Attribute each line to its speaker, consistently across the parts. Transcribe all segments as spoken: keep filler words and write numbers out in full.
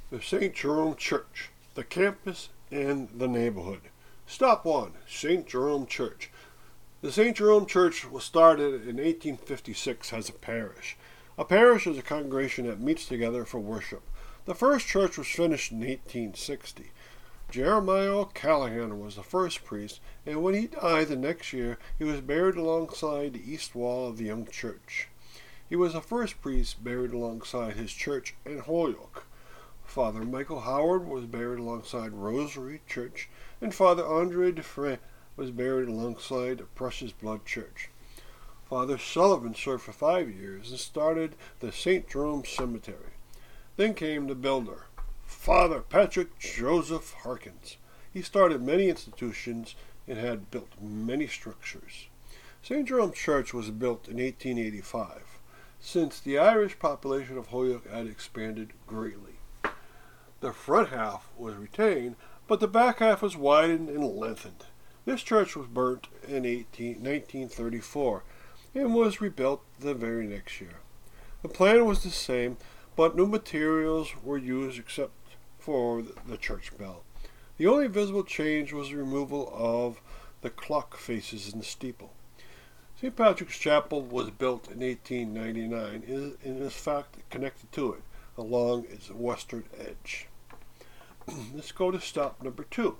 Speaker 1: The Saint Jerome Church, the campus, and the neighborhood. Stop one, Saint Jerome Church. The Saint Jerome Church was started in eighteen fifty-six as a parish. A parish is a congregation that meets together for worship. The first church was finished in eighteen sixty. Jeremiah O'Callaghan was the first priest, and when he died the next year, he was buried alongside the east wall of the young church. He was the first priest buried alongside his church in Holyoke. Father Michael Howard was buried alongside Rosary Church, and Father Andre Dufresne was buried alongside the Precious Blood Church. Father Sullivan served for five years and started the Saint Jerome Cemetery. Then came the builder, Father Patrick Joseph Harkins. He started many institutions and had built many structures. Saint Jerome Church was built in eighteen eighty-five, since the Irish population of Holyoke had expanded greatly. The front half was retained, but the back half was widened and lengthened. This church was burnt in nineteen thirty-four and was rebuilt the very next year. The plan was the same, but new materials were used except for the church bell. The only visible change was the removal of the clock faces in the steeple. Saint Patrick's Chapel was built in eighteen ninety-nine and is in fact connected to it along its western edge. Let's go to stop number two.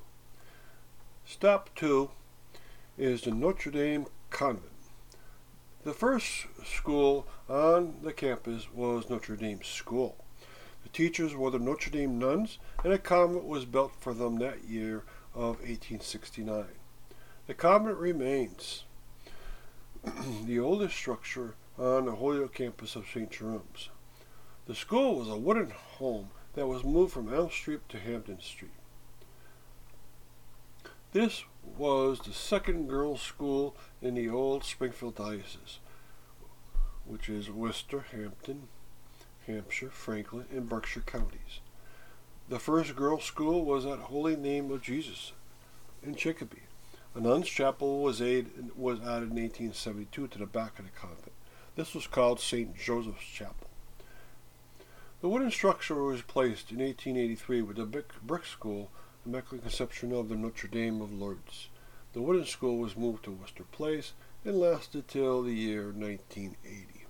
Speaker 1: Stop two is the Notre Dame Convent. The first school on the campus was Notre Dame School. The teachers were the Notre Dame nuns, and a convent was built for them that year of eighteen sixty-nine. The convent remains the oldest structure on the Holyoke campus of Saint Jerome's. The school was a wooden home that was moved from Elm Street to Hampden Street. This was the second girls' school in the old Springfield Diocese, which is Worcester, Hampton, Hampshire, Franklin, and Berkshire counties. The first girls' school was at Holy Name of Jesus in Chicopee. A nun's chapel was, aid, was added in eighteen seventy-two to the back of the convent. This was called Saint Joseph's Chapel. The wooden structure was placed in eighteen eighty-three with the brick school, Immaculate Conception of the Notre Dame of Lourdes. The wooden school was moved to Worcester Place and lasted till the year nineteen eighty.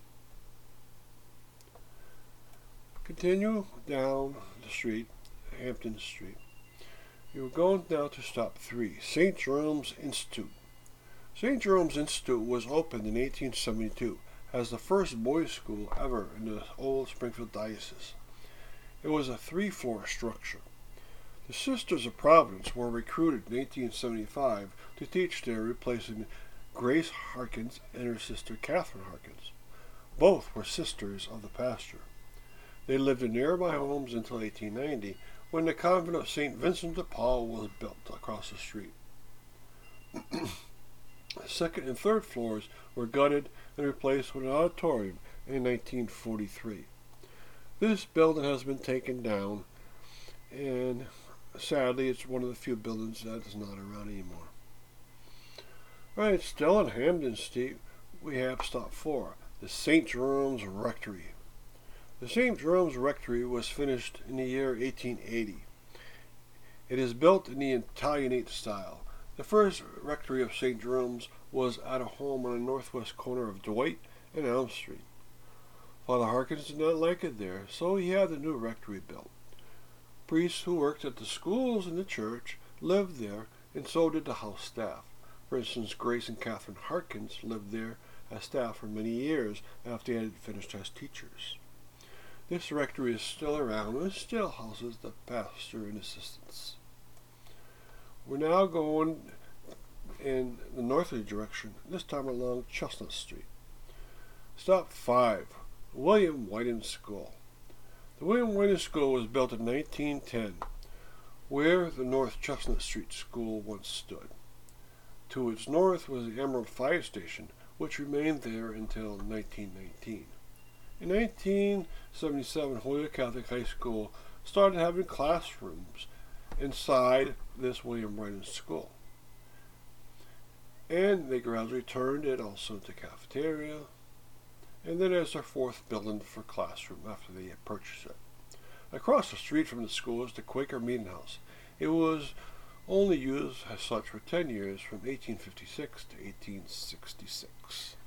Speaker 1: Continue down the street, Hampton Street. You're going now to stop three, Saint Jerome's Institute. Saint Jerome's Institute was opened in eighteen seventy-two as the first boys' school ever in the old Springfield Diocese. It was a three-floor structure. The Sisters of Providence were recruited in eighteen seventy-five to teach there, replacing Grace Harkins and her sister Catherine Harkins. Both were sisters of the pastor. They lived in nearby homes until eighteen ninety, when the convent of Saint Vincent de Paul was built across the street. The second and third floors were gutted and replaced with an auditorium in nineteen forty-three. This building has been taken down, and sadly it's one of the few buildings that is not around anymore. Alright, still on Hampden Street, we have stop four, the Saint Jerome's Rectory. The Saint Jerome's Rectory was finished in the year eighteen eighty. It is built in the Italianate style. The first rectory of Saint Jerome's was at a home on the northwest corner of Dwight and Elm Street. Father Harkins did not like it there, so he had the new rectory built. Priests who worked at the schools and the church lived there, and so did the house staff. For instance, Grace and Catherine Harkins lived there as staff for many years after they had finished as teachers. This rectory is still around and still houses the pastor and assistants. We're now going in the northerly direction, this time along Chestnut Street. Stop five, William Whiting School. The William Whiting School was built in nineteen ten, where the North Chestnut Street School once stood. To its north was the Emerald Fire Station, which remained there until nineteen nineteen. In nineteen seventy-seven, Holyoke Catholic High School started having classrooms inside this William Whiting School. And they gradually turned it also into cafeteria, and then as their fourth building for classroom after they had purchased it. Across the street from the school is the Quaker Meeting House. It was only used as such for ten years, from eighteen fifty-six to eighteen sixty-six.